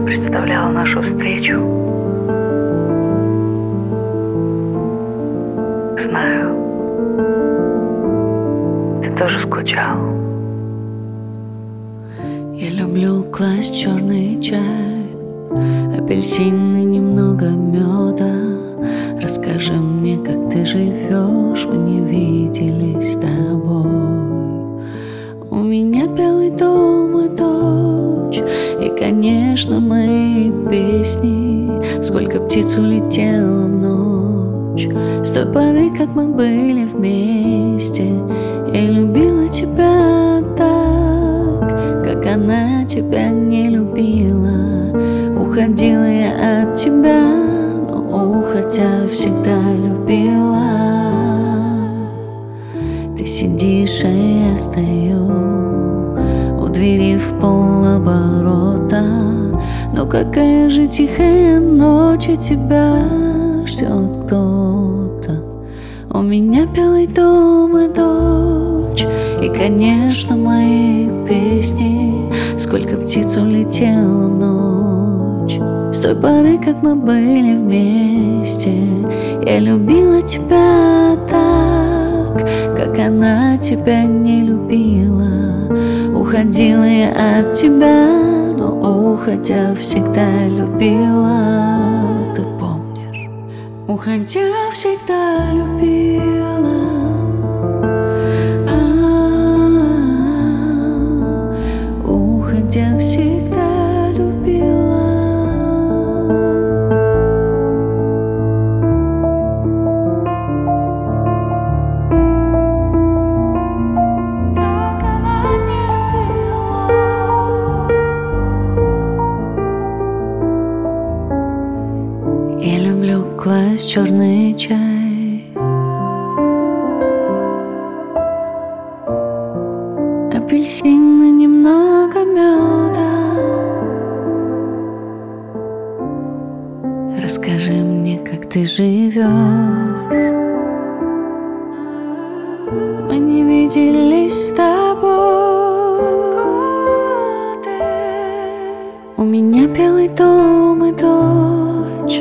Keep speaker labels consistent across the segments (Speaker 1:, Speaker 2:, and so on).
Speaker 1: представляла нашу встречу. Знаю, ты тоже скучал.
Speaker 2: Я люблю класть черный чай, апельсины, немного меда. Расскажи мне, как ты живешь, мы не виделись с тобой. У меня белый дом и дочь, и, конечно, мои песни. Сколько птиц улетело в ночь с той поры, как мы были вместе. Я любила тебя так, как она тебя не любила. Уходила я от тебя, но уходя всегда любила. Ты сидишь, а я стою у двери в полоборота. Но какая же тихая ночь, и тебя ждет кто-то. У меня белый дом и дочь, и, конечно, мои песни. Сколько птиц улетело в ночь с той поры, как мы были вместе. Я любила тебя так, как она тебя не любила. Уходила я от тебя, но уходя всегда любила. Ты помнишь? Уходя всегда любила. Уходя всегда любила. Как она не любила. Я люблю класть черный чай, апельсины, немного меда. Расскажи мне, как ты живешь. Мы не виделись с тобой. У меня белый дом и дочь.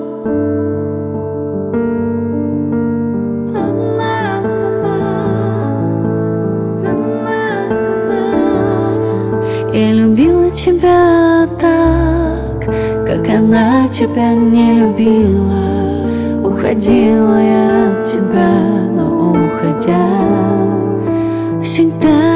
Speaker 2: Я любила тебя так, как она тебя не любила. Уходила я от тебя, но уходя всегда